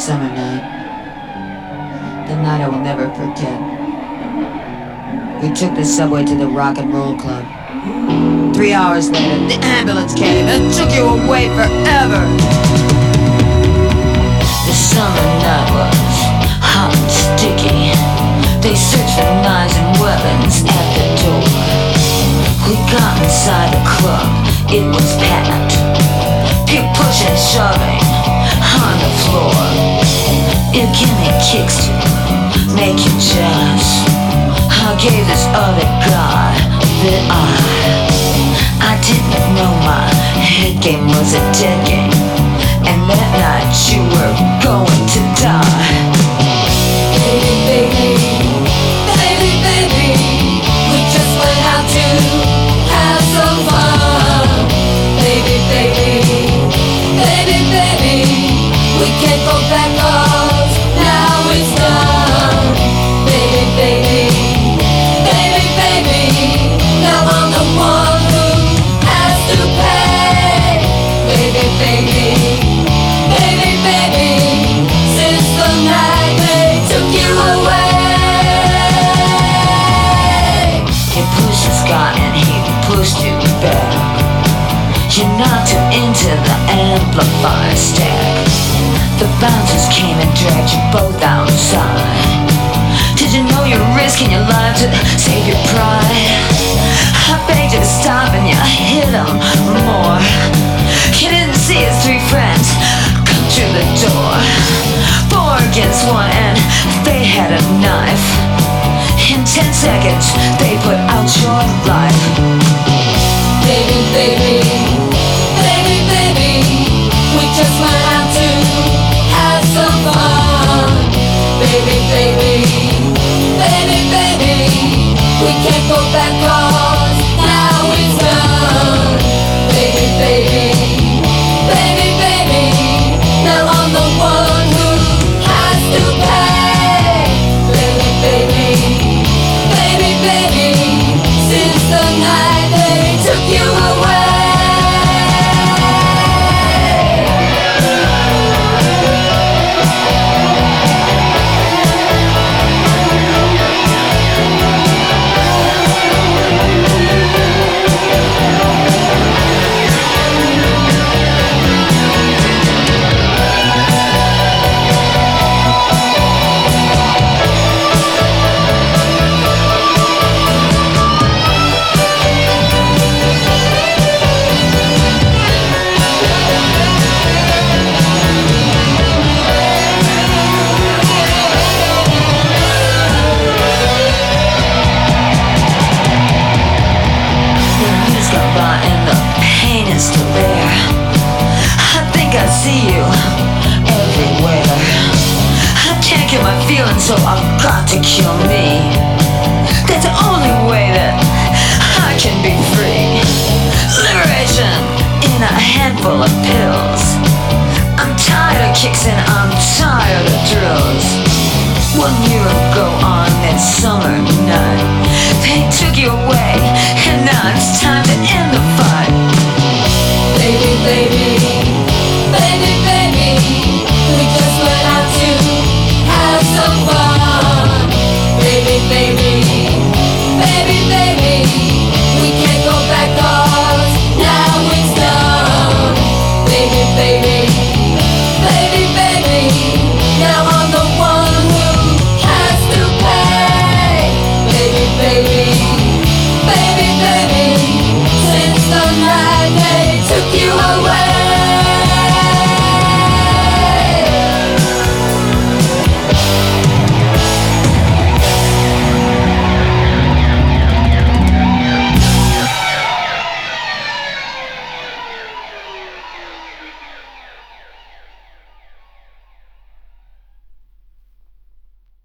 summer night, the night I will never forget. We took the subway to the Rock and Roll Club. 3 hours later, the ambulance came and took you away forever. The summer night was hot and sticky. They searched for knives and weapons at the door. We got inside the club, it was packed. People pushing and shoving on the floor. It gave me kicks to make you jealous. I gave this other guy that I didn't know my head game was a dead game. And that night you were going to die. Baby, baby, baby, baby, we just went out to have some fun. Baby, baby, baby, baby, we can't go back 'cause now it's done. Baby, baby, baby, baby, now I'm the one who has to pay. Baby, baby, baby, baby, since the night they took you away. You pushed this guy and he pushed you back. You knocked him into the amplifier stack. The bouncers came and dragged you both outside. Did you know you're risking your life to save your pride? I begged you to stop and you hit him more. You didn't see his three friends come through the door. 4 against 1 and they had a knife. In 10 seconds they put out your life. Baby, baby, baby, baby, we just went out to have some fun. Baby, baby, baby, baby, we can't go back 'cause now it's done. Baby, baby, baby, baby, now I'm the one who has to pay. Baby, baby, baby, baby, since the night they took you away. So I've got to kill me. That's the only way that I can be free. Liberation in a handful of pills. I'm tired of kicks and I'm tired of